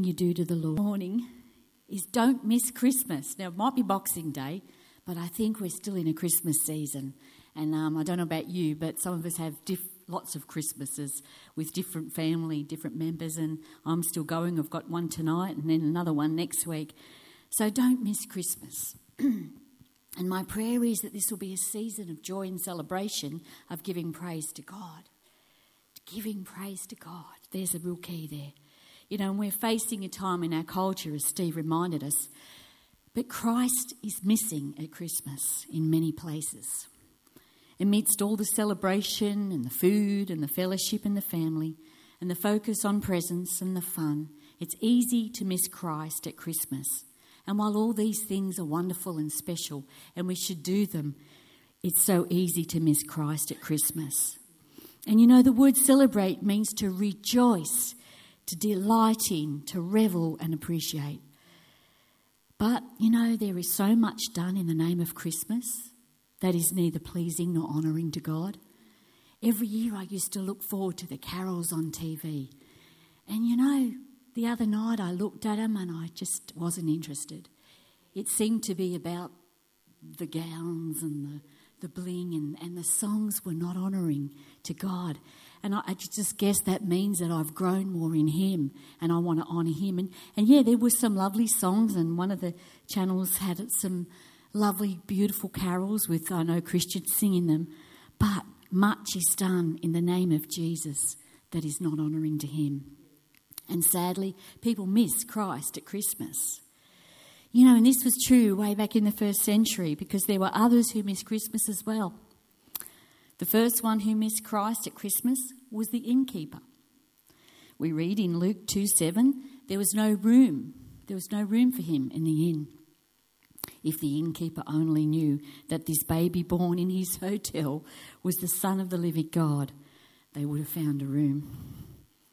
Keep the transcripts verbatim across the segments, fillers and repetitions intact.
you do to the Lord. Morning is don't miss Christmas. Now, it might be Boxing Day, but I think we're still in a Christmas season. And um, I don't know about you, but some of us have diff- lots of Christmases with different family, different members, and I'm still going. I've got one tonight and then another one next week. So don't miss Christmas. And my prayer is that this will be a season of joy and celebration of giving praise to God. Giving praise to God. There's a real key there. You know, and we're facing a time in our culture, as Steve reminded us, but Christ is missing at Christmas in many places. Amidst all the celebration and the food and the fellowship and the family and the focus on presents and the fun, it's easy to miss Christ at Christmas. And while all these things are wonderful and special and we should do them, it's so easy to miss Christ at Christmas. And you know, the word celebrate means to rejoice, to delight in, to revel and appreciate. But, you know, there is so much done in the name of Christmas that is neither pleasing nor honouring to God. Every year I used to look forward to the carols on T V. And, you know, the other night I looked at them and I just wasn't interested. It seemed to be about the gowns and the the bling and, and the songs were not honouring to God. And I, I just guess that means that I've grown more in him and I want to honour him. And, and yeah, there were some lovely songs and one of the channels had some lovely, beautiful carols with, I know, Christians singing them. But much is done in the name of Jesus that is not honouring to him. And sadly, people miss Christ at Christmas. You know, and this was true way back in the first century because there were others who missed Christmas as well. The first one who missed Christ at Christmas was the innkeeper. We read in Luke two seven, there was no room. There was no room for him in the inn. If the innkeeper only knew that this baby born in his hotel was the Son of the living God, they would have found a room.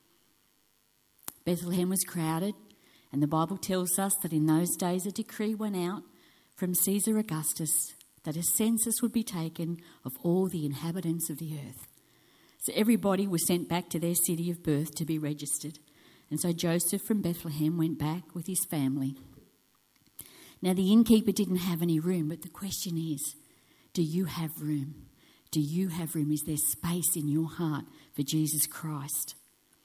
Bethlehem was crowded. And the Bible tells us that in those days a decree went out from Caesar Augustus that a census would be taken of all the inhabitants of the earth. So everybody was sent back to their city of birth to be registered. And so Joseph from Bethlehem went back with his family. Now the innkeeper didn't have any room, but the question is, do you have room? Do you have room? Is there space in your heart for Jesus Christ?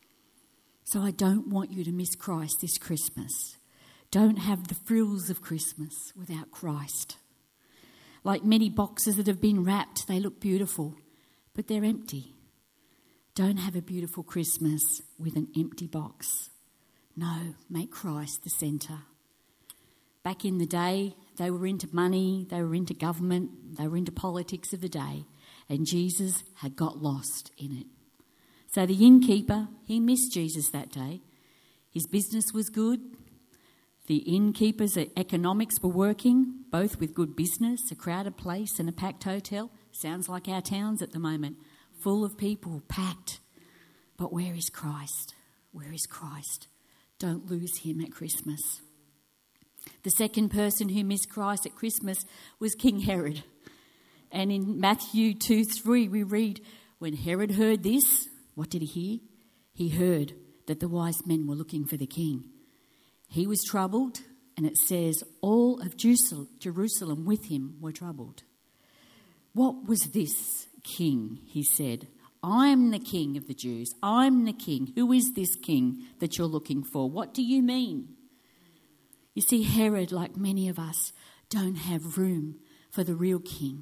So I don't want you to miss Christ this Christmas. Don't have the frills of Christmas without Christ. Like many boxes that have been wrapped, they look beautiful, but they're empty. Don't have a beautiful Christmas with an empty box. No, make Christ the centre. Back in the day, they were into money, they were into government, they were into politics of the day, and Jesus had got lost in it. So the innkeeper, he missed Jesus that day. His business was good. The innkeeper's economics were working, both with good business, a crowded place and a packed hotel. Sounds like our towns at the moment, full of people, packed. But where is Christ? Where is Christ? Don't lose him at Christmas. The second person who missed Christ at Christmas was King Herod. And in Matthew two three we read, when Herod heard this, what did he hear? He heard that the wise men were looking for the king. He was troubled, and it says all of Jerusalem with him were troubled. What was this king, he said. I'm the king of the Jews. I'm the king. Who is this king that you're looking for? What do you mean? You see, Herod, like many of us, don't have room for the real king.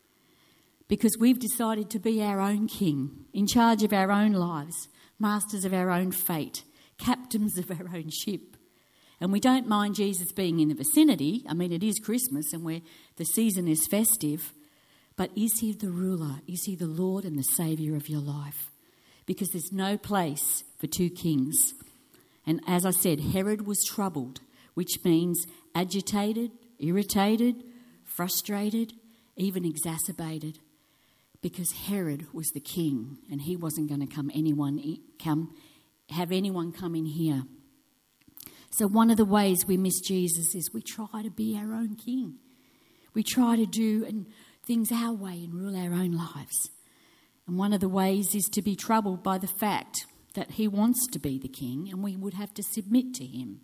Because we've decided to be our own king, in charge of our own lives, masters of our own fate, captains of our own ship. And we don't mind Jesus being in the vicinity. I mean, it is Christmas and we're, the season is festive. But is he the ruler? Is he the Lord and the Saviour of your life? Because there's no place for two kings. And as I said, Herod was troubled, which means agitated, irritated, frustrated, even exacerbated. Because Herod was the king and he wasn't going to come anyone come have anyone come in here. So one of the ways we miss Jesus is we try to be our own king. We try to do and things our way and rule our own lives. And one of the ways is to be troubled by the fact that he wants to be the king and we would have to submit to him,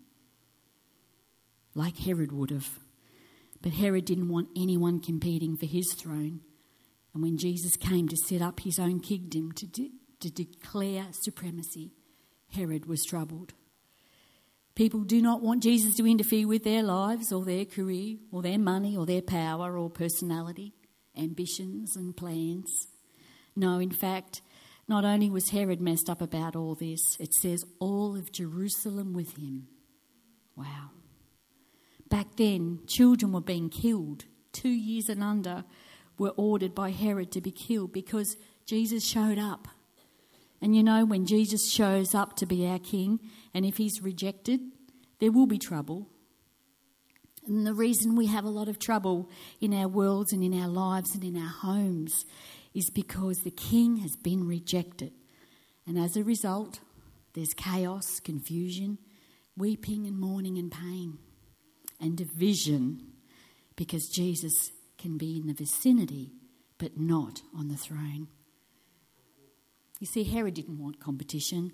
like Herod would have. But Herod didn't want anyone competing for his throne. And when Jesus came to set up his own kingdom, to, de- to declare supremacy, Herod was troubled. People do not want Jesus to interfere with their lives or their career or their money or their power or personality, ambitions and plans. No, in fact, not only was Herod messed up about all this, it says all of Jerusalem with him. Wow. Back then, children were being killed. Two years and under were ordered by Herod to be killed because Jesus showed up. And you know, when Jesus shows up to be our king, and if he's rejected, there will be trouble. And the reason we have a lot of trouble in our worlds and in our lives and in our homes is because the king has been rejected. And as a result, there's chaos, confusion, weeping and mourning and pain and division, because Jesus can be in the vicinity but not on the throne. You see, Herod didn't want competition.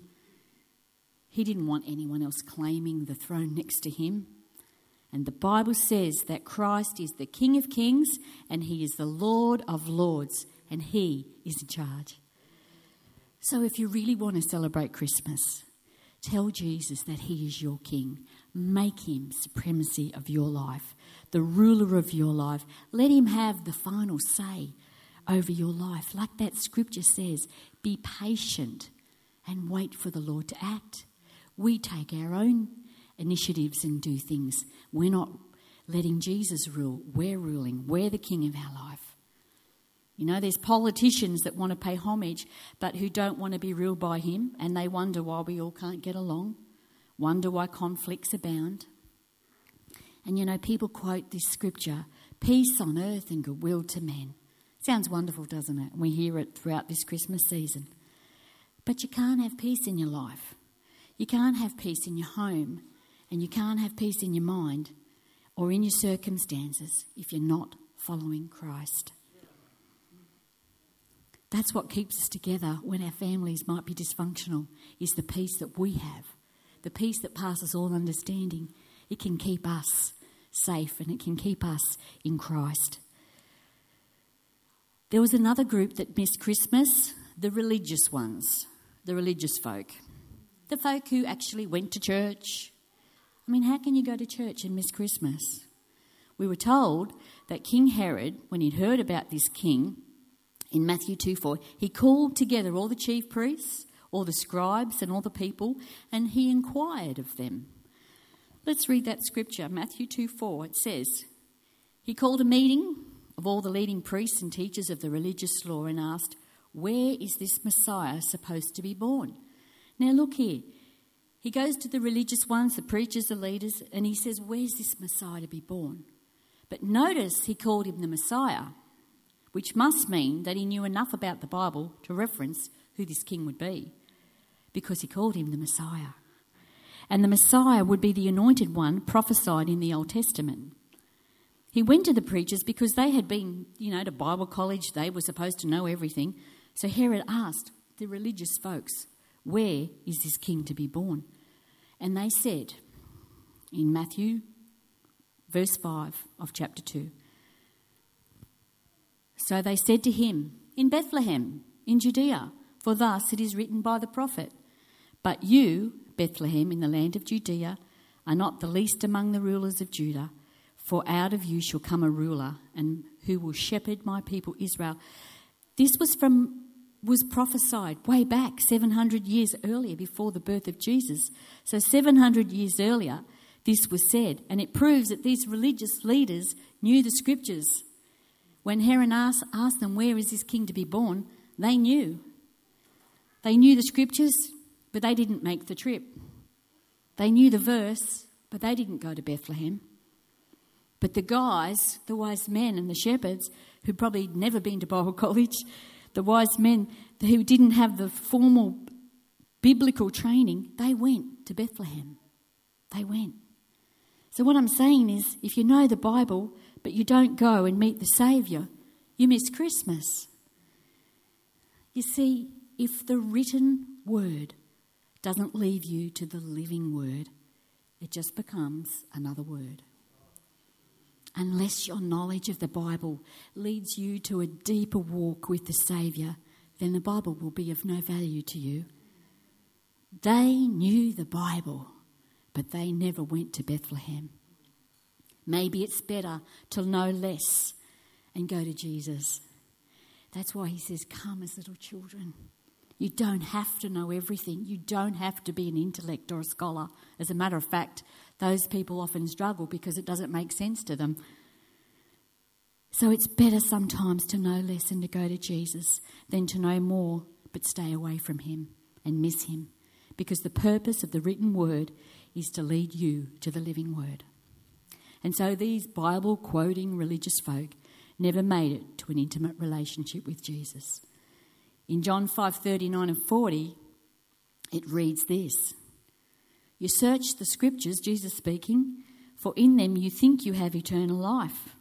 He didn't want anyone else claiming the throne next to him. And the Bible says that Christ is the King of Kings and he is the Lord of Lords, and he is in charge. So if you really want to celebrate Christmas, tell Jesus that he is your King. Make him supremacy of your life, the ruler of your life. Let him have the final say over your life. Like that scripture says, be patient and wait for the Lord to act. We take our own initiatives and do things. We're not letting Jesus rule. We're ruling. We're the king of our life. You know, there's politicians that want to pay homage but who don't want to be ruled by him, and they wonder why we all can't get along, wonder why conflicts abound. And you know, people quote this scripture, peace on earth and goodwill to men. Sounds wonderful, doesn't it? We hear it throughout this Christmas season. But you can't have peace in your life. You can't have peace in your home, and you can't have peace in your mind or in your circumstances if you're not following Christ. That's what keeps us together when our families might be dysfunctional, is the peace that we have, the peace that passes all understanding. It can keep us safe and it can keep us in Christ. There was another group that missed Christmas, the religious ones, the religious folk, the folk who actually went to church. I mean, how can you go to church and miss Christmas? We were told that King Herod, when he'd heard about this king, in Matthew two four, he called together all the chief priests, all the scribes and all the people, and he inquired of them. Let's read that scripture, Matthew two four. It says, he called a meeting of all the leading priests and teachers of the religious law and asked, where is this Messiah supposed to be born? Now look here. He goes to the religious ones, the preachers, the leaders, and he says, where's this Messiah to be born? But notice he called him the Messiah, which must mean that he knew enough about the Bible to reference who this king would be, because he called him the Messiah. And the Messiah would be the anointed one prophesied in the Old Testament. He went to the preachers because they had been, you know, to Bible college. They were supposed to know everything. So Herod asked the religious folks, where is this king to be born? And they said, in Matthew, verse five of chapter two, so they said to him, in Bethlehem, in Judea, for thus it is written by the prophet, but you, Bethlehem, in the land of Judea, are not the least among the rulers of Judah, for out of you shall come a ruler, and who will shepherd my people Israel. This was from was prophesied way back seven hundred years earlier, before the birth of Jesus. So seven hundred years earlier, this was said, and it proves that these religious leaders knew the scriptures. When Herod asked, asked them, where is this king to be born? They knew. They knew the scriptures, but they didn't make the trip. They knew the verse, but they didn't go to Bethlehem. But the guys, the wise men and the shepherds, who probably never been to Bible college, the wise men who didn't have the formal biblical training, they went to Bethlehem. They went. So what I'm saying is, if you know the Bible, but you don't go and meet the Saviour, you miss Christmas. You see, if the written word doesn't lead you to the living word. It just becomes another word. Unless your knowledge of the Bible leads you to a deeper walk with the Saviour, then the Bible will be of no value to you. They knew the Bible, but they never went to Bethlehem. Maybe it's better to know less and go to Jesus. That's why he says, come as little children. You don't have to know everything. You don't have to be an intellect or a scholar. As a matter of fact, those people often struggle because it doesn't make sense to them. So it's better sometimes to know less and to go to Jesus than to know more but stay away from him and miss him, because the purpose of the written word is to lead you to the living word. And so these Bible-quoting religious folk never made it to an intimate relationship with Jesus. In John five thirty-nine and forty, it reads this: "You search the scriptures," Jesus speaking, "for in them you think you have eternal life,